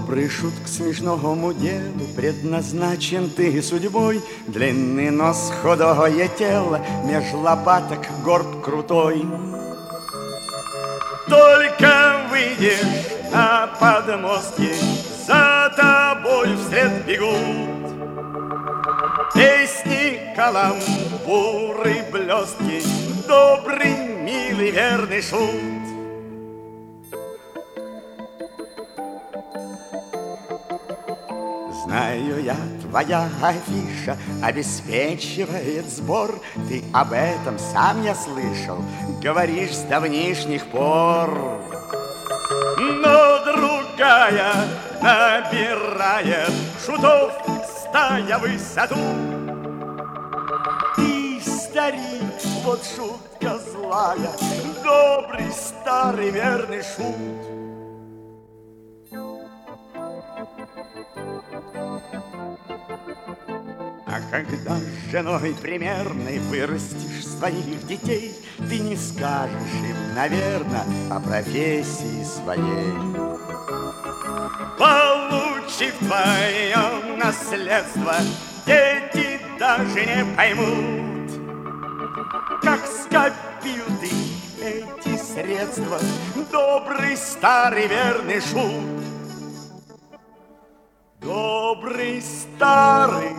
Добрый шут к смешному делу предназначен ты судьбой. Длинный нос, худое тело, меж лопаток горб крутой. Только выйдешь на подмостки, за тобой вслед бегут песни, каламбуры, блестки, добрый, милый, верный шут. Знаю я, твоя афиша обеспечивает сбор. Ты об этом сам я слышал, говоришь с давнишних пор. Но другая набирает шутов стая высоту. Ты, старик, вот шутка злая, добрый, старый, верный шут. А когда с женой примерной вырастешь своих детей, ты не скажешь им, наверное, о профессии своей. Получив твое наследство, дети даже не поймут, как скопил ты эти средства, добрый, старый, верный шут. Добрый, старый,